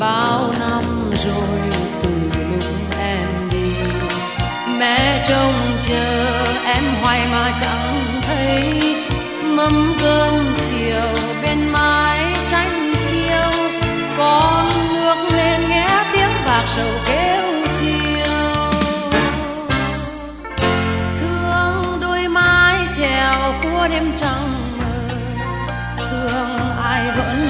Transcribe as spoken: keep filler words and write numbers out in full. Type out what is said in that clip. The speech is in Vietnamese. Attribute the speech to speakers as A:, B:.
A: bao năm rồi từ lúc em đi, mẹ trông chờ em hoài mà chẳng thấy. Mâm cơm chiều bên mái tranh xiêu, con nước lên nghe tiếng vạc sầu kêu chiều. Thương đôi mái chèo của đêm trăng mờ, thương ai vẫn